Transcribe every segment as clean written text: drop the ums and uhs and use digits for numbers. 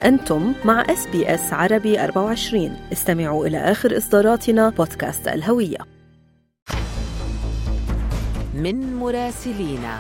أنتم مع SBS عربي 24. استمعوا إلى آخر إصداراتنا بودكاست الهوية. من مراسلينا.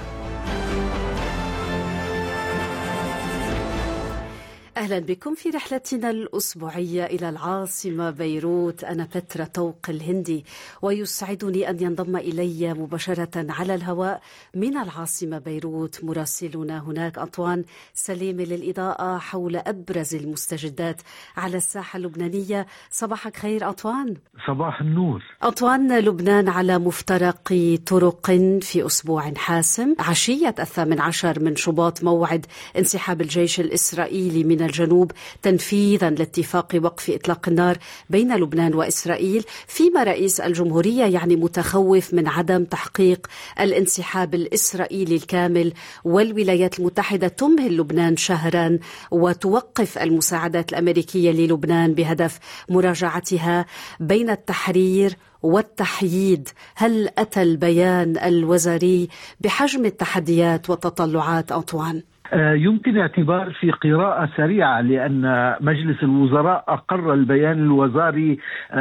أهلا بكم في رحلتنا الأسبوعية إلى العاصمة بيروت. أنا بترا طوق الهندي، ويسعدني أن ينضم إلي مباشرة على الهواء من العاصمة بيروت مراسلنا هناك أنطوان سليمي للإضاءة حول أبرز المستجدات على الساحة اللبنانية. صباحك خير أنطوان. صباح النور. أنطوان، لبنان على مفترق طرق في أسبوع حاسم. عشية 18 من شباط موعد انسحاب الجيش الإسرائيلي من الجنوب تنفيذا لاتفاق وقف إطلاق النار بين لبنان وإسرائيل، فيما رئيس الجمهورية يعني متخوف من عدم تحقيق الانسحاب الإسرائيلي الكامل، والولايات المتحدة تمهل لبنان شهرا وتوقف المساعدات الأمريكية للبنان بهدف مراجعتها بين التحرير والتحييد. هل أتى البيان الوزاري بحجم التحديات والتطلعات أنطوان؟ يمكن اعتبار في قراءة سريعة، لأن مجلس الوزراء أقر البيان الوزاري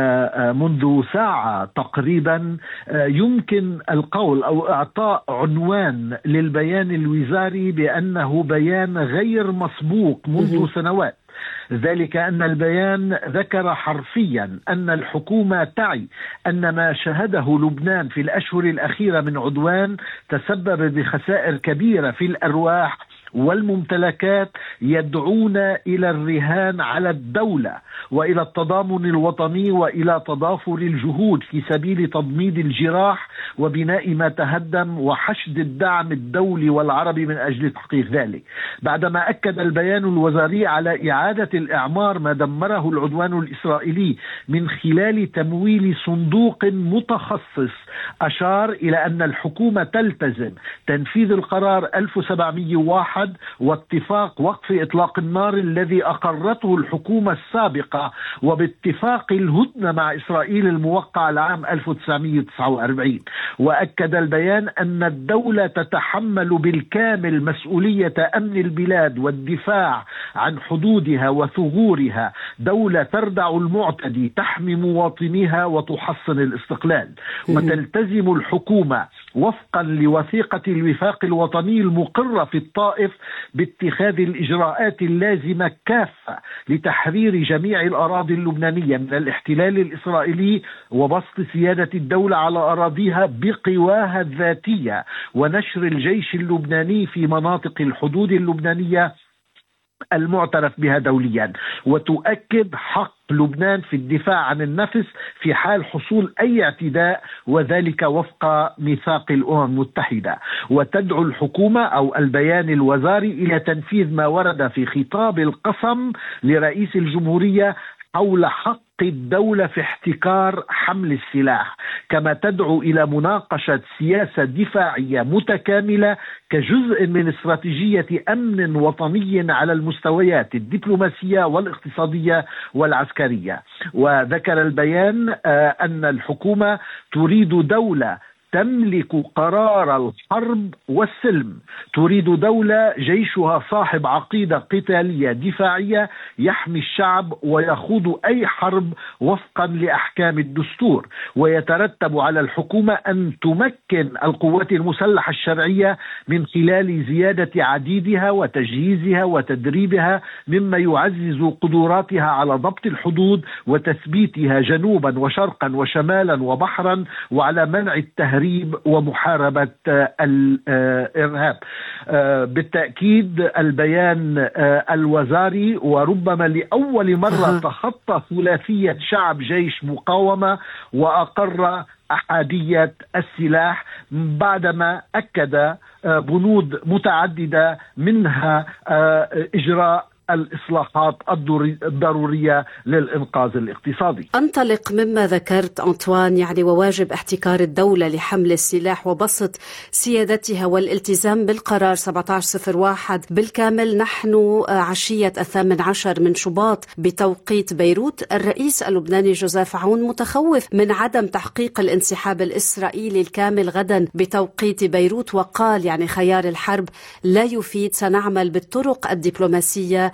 منذ ساعة تقريبا. يمكن القول أو إعطاء عنوان للبيان الوزاري بأنه بيان غير مسبوق منذ سنوات، ذلك أن البيان ذكر حرفيا أن الحكومة تعي أن ما شهده لبنان في الأشهر الأخيرة من عدوان تسبب بخسائر كبيرة في الأرواح والممتلكات، يدعون إلى الرهان على الدولة وإلى التضامن الوطني وإلى تضافر الجهود في سبيل تضميد الجراح وبناء ما تهدم وحشد الدعم الدولي والعربي من أجل تحقيق ذلك. بعدما أكد البيان الوزاري على إعادة الإعمار ما دمره العدوان الإسرائيلي من خلال تمويل صندوق متخصص، أشار إلى أن الحكومة تلتزم تنفيذ القرار 1701 واتفاق وقف إطلاق النار الذي أقرته الحكومة السابقة، وباتفاق الهدنة مع إسرائيل الموقع العام 1949. وأكد البيان أن الدولة تتحمل بالكامل مسؤولية أمن البلاد والدفاع عن حدودها وثغورها، دولة تردع المعتدي، تحمي مواطنيها وتحصن الاستقلال. وتلتزم الحكومة وفقا لوثيقة الوفاق الوطني المقرة في الطائف باتخاذ الإجراءات اللازمة كافة لتحرير جميع الأراضي اللبنانية من الاحتلال الإسرائيلي وبسط سيادة الدولة على أراضيها بقواها الذاتية، ونشر الجيش اللبناني في مناطق الحدود اللبنانية المعترف بها دوليا. وتؤكد حق لبنان في الدفاع عن النفس في حال حصول أي اعتداء، وذلك وفق ميثاق الأمم المتحدة. وتدعو الحكومة أو البيان الوزاري إلى تنفيذ ما ورد في خطاب القسم لرئيس الجمهورية حول حق الدولة في احتكار حمل السلاح، كما تدعو إلى مناقشة سياسة دفاعية متكاملة كجزء من استراتيجية أمن وطني على المستويات الدبلوماسية والاقتصادية والعسكرية. وذكر البيان أن الحكومة تريد دولة تملك قرار الحرب والسلم، تريد دولة جيشها صاحب عقيدة قتالية دفاعية يحمي الشعب ويخوض أي حرب وفقا لأحكام الدستور. ويترتب على الحكومة أن تمكن القوات المسلحة الشرعية من خلال زيادة عديدها وتجهيزها وتدريبها، مما يعزز قدراتها على ضبط الحدود وتثبيتها جنوبا وشرقا وشمالا وبحرا، وعلى منع التهريب ومحاربة الإرهاب. بالتأكيد البيان الوزاري وربما لأول مرة تخطى ثلاثية شعب جيش مقاومة وأقر أحادية السلاح، بعدما أكد بنود متعددة منها إجراء الإصلاحات الضرورية للإنقاذ الاقتصادي. أنطلق مما ذكرت أنطوان، يعني وواجب احتكار الدولة لحمل السلاح وبسط سيادتها والالتزام بالقرار 1701 بالكامل. نحن عشية 18 من شباط بتوقيت بيروت. الرئيس اللبناني جوزيف عون متخوف من عدم تحقيق الانسحاب الإسرائيلي الكامل غدا بتوقيت بيروت، وقال يعني خيار الحرب لا يفيد، سنعمل بالطرق الدبلوماسية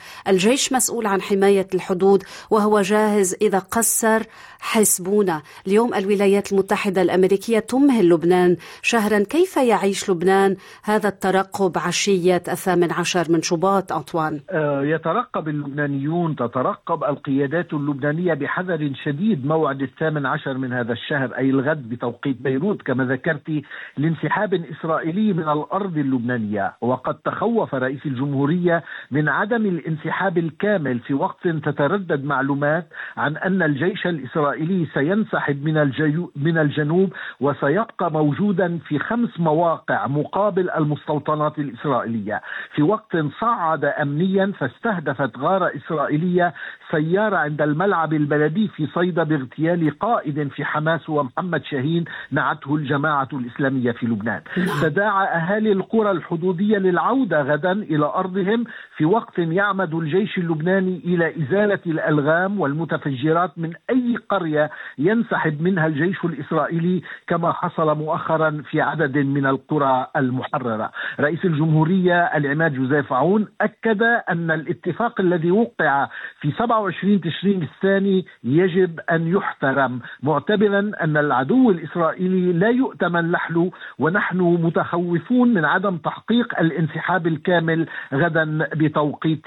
الجيش مسؤول عن حماية الحدود وهو جاهز إذا قصر حسبونا. اليوم الولايات المتحدة الأمريكية تمهل لبنان شهرا. كيف يعيش لبنان هذا الترقب عشية 18 من شباط أنطوان؟ يترقب اللبنانيون، تترقب القيادات اللبنانية بحذر شديد موعد 18 من هذا الشهر، أي الغد بتوقيت بيروت كما ذكرت، لانسحاب إسرائيلي من الأرض اللبنانية. وقد تخوف رئيس الجمهورية من عدم الانسحاب الكامل في وقت تتردد معلومات عن أن الجيش الإسرائيلي سينسحب من الجنوب وسيبقى موجودا في 5 مواقع مقابل المستوطنات الإسرائيلية، في وقت صعد أمنيا فاستهدفت غارة إسرائيلية سيارة عند الملعب البلدي في صيدا باغتيال قائد في حماس ومحمد شاهين نعته الجماعة الإسلامية في لبنان. تداعى أهالي القرى الحدودية للعودة غدا إلى أرضهم في وقت يعمد الجيش اللبناني إلى إزالة الألغام والمتفجرات من أي قرية ينسحب منها الجيش الإسرائيلي كما حصل مؤخرا في عدد من القرى المحررة. رئيس الجمهورية العماد جوزيف عون أكد أن الاتفاق الذي وقع في 27 تشرين الثاني يجب أن يحترم، معتبرا أن العدو الإسرائيلي لا يؤتمن لحله، ونحن متخوفون من عدم تحقيق الانسحاب الكامل غدا بتوقيت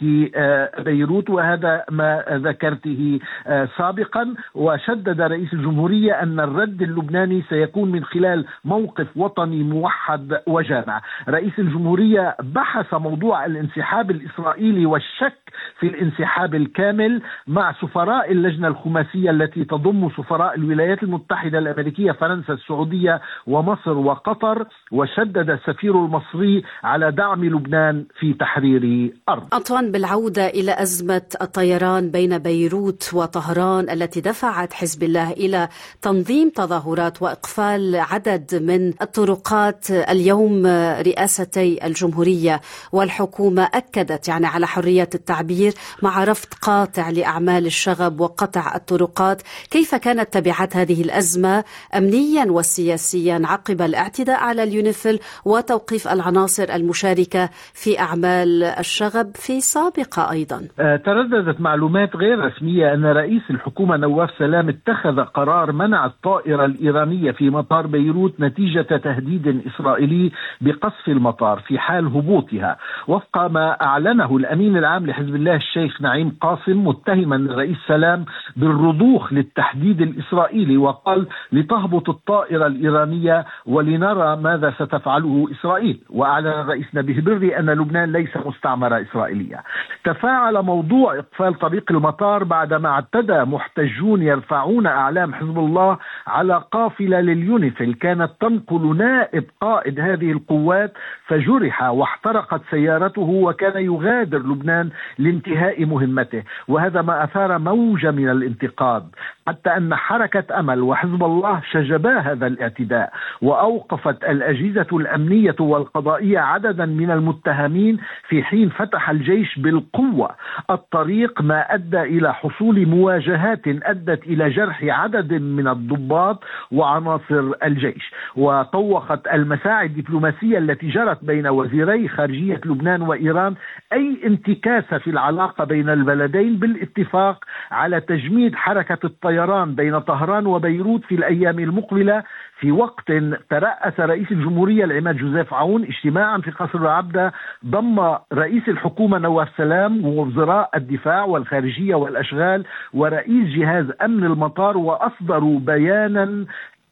بيروت، وهذا ما ذكرته سابقا. وشدد رئيس الجمهورية أن الرد اللبناني سيكون من خلال موقف وطني موحد وجامع. رئيس الجمهورية بحث موضوع الانسحاب الإسرائيلي والشك في الانسحاب الكامل مع سفراء اللجنة الخماسية التي تضم سفراء الولايات المتحدة الأمريكية، فرنسا، السعودية ومصر وقطر، وشدد السفير المصري على دعم لبنان في تحرير أرض. أنطوان، بالعودة إلى أزمة الطيران بين بيروت وطهران التي دفعت حزب الله إلى تنظيم تظاهرات وإقفال عدد من الطرقات، اليوم رئاستي الجمهورية والحكومة أكدت على حرية التعبير مع رفض قاطع لأعمال الشغب وقطع الطرقات. كيف كانت تبعات هذه الأزمة أمنيا وسياسيا عقب الاعتداء على اليونيفيل وتوقيف العناصر المشاركة في أعمال الشغب في سابقة أيضا؟ ترددت معلومات غير رسمية أن رئيس الحكومة نواف سلام اتخذ قرار منع الطائرة الإيرانية في مطار بيروت نتيجة تهديد إسرائيلي بقصف المطار في حال هبوطها، وفق ما أعلنه الأمين العام لحزب الله الشيخ نعيم قاسم، متهما الرئيس سلام بالرضوخ للتحديد الإسرائيلي، وقال لتهبط الطائرة الإيرانية ولنرى ماذا ستفعله إسرائيل. وأعلن الرئيس نبيه بري أن لبنان ليس مستعمرة إسرائيلية. تفاعل موضوع إقفال طريق المطار بعدما اعتدى محتجون يرفعون أعلام حزب الله على قافلة لليونيفيل كانت تنقل نائب قائد هذه القوات، فجرح واحترقت سيارته وكان يغادر لبنان لانتهاء مهمته، وهذا ما أثار موجة من الانتقاد، حتى أن حركة أمل وحزب الله شجبا هذا الاعتداء، وأوقفت الأجهزة الأمنية والقضائية عددا من المتهمين في حين فتح الجيش بالقوة الطريق، ما أدى إلى حصول مواجهات أدت إلى جرح عدد من الضباط وعناصر الجيش. وطوقت المساعي الدبلوماسية التي جرت بين وزيري خارجية لبنان وإيران أي انتكاسة في العلاقة بين البلدين بالاتفاق على تجميد حركة الطيران بين طهران وبيروت في الأيام المقبلة، في وقت ترأس رئيس الجمهورية العماد جوزيف عون اجتماعا في قصر العبدة ضم رئيس الحكومة نواف سلام ووزراء الدفاع والخارجية والأشغال ورئيس جهاز أمن المطار، وأصدروا بيانا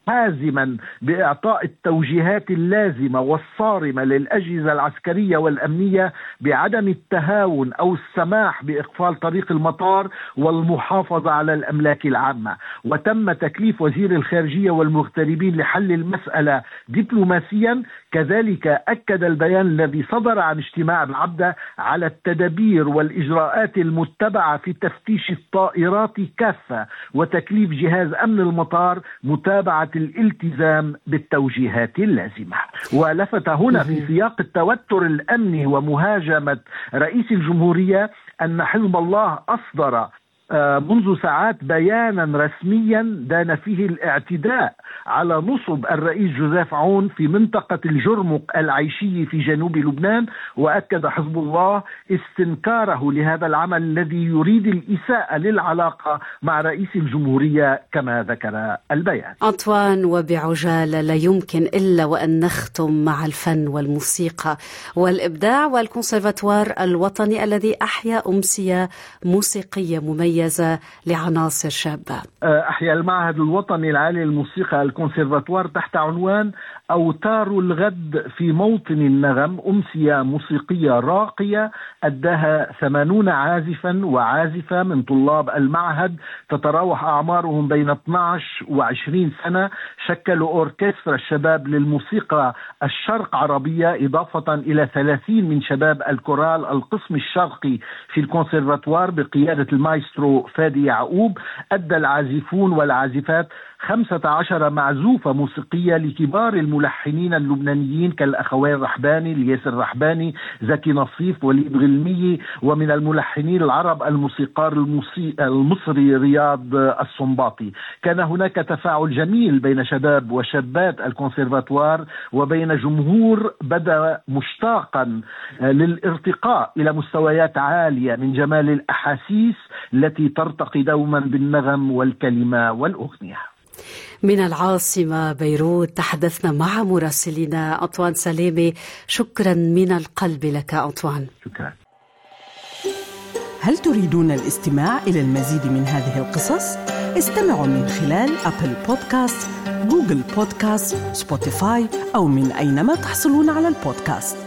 حازما بإعطاء التوجيهات اللازمة والصارمة للأجهزة العسكرية والأمنية بعدم التهاون أو السماح بإقفال طريق المطار والمحافظة على الأملاك العامة. وتم تكليف وزير الخارجية والمغتربين لحل المسألة دبلوماسيا. كذلك أكد البيان الذي صدر عن اجتماع العبدة على التدابير والإجراءات المتبعة في تفتيش الطائرات كافة، وتكليف جهاز أمن المطار متابعة الالتزام بالتوجيهات اللازمة. ولفت هنا في سياق التوتر الأمني ومهاجمة رئيس الجمهورية أن حزب الله أصدر منذ ساعات بيانا رسميا دان فيه الاعتداء على نصب الرئيس جوزيف عون في منطقة الجرمق العيشي في جنوب لبنان، وأكد حزب الله استنكاره لهذا العمل الذي يريد الإساءة للعلاقة مع رئيس الجمهورية كما ذكر البيان. أنطوان، وبعجالة لا يمكن إلا وأن نختم مع الفن والموسيقى والإبداع والكونسرفاتوار الوطني الذي أحيا أمسية موسيقية مميزة لعناصر شابة. أحيا المعهد الوطني العالي للموسيقى الكونسرفاتوار تحت عنوان أوتار الغد في موطن النغم، أمسية موسيقية راقية أداها 80 عازفا وعازفة من طلاب المعهد تتراوح أعمارهم بين 12 و20 سنة، شكلوا أوركسترا الشباب للموسيقى الشرق عربية إضافة إلى 30 من شباب الكورال القسم الشرقي في الكونسرفاتوار بقيادة المايسترو فادي يعقوب. أدى العازفون والعازفات 15 معزوفة موسيقية لكبار الملحنين اللبنانيين كالأخوين رحباني، الياس الرحباني، زكي نصيف، وليد غلمي، ومن الملحنين العرب الموسيقار المصري رياض الصنباطي. كان هناك تفاعل جميل بين شباب وشابات الكونسرفاتوار وبين جمهور بدأ مشتاقا للارتقاء إلى مستويات عالية من جمال الأحاسيس التي ترتقي دوما بالنغم والكلمة والأغنية. من العاصمة بيروت تحدثنا مع مراسلنا أنطوان سلامة. شكرا من القلب لك أنطوان. شكرا. هل تريدون الاستماع إلى المزيد من هذه القصص؟ استمعوا من خلال أبل بودكاست، جوجل بودكاست، سبوتيفاي أو من أينما تحصلون على البودكاست.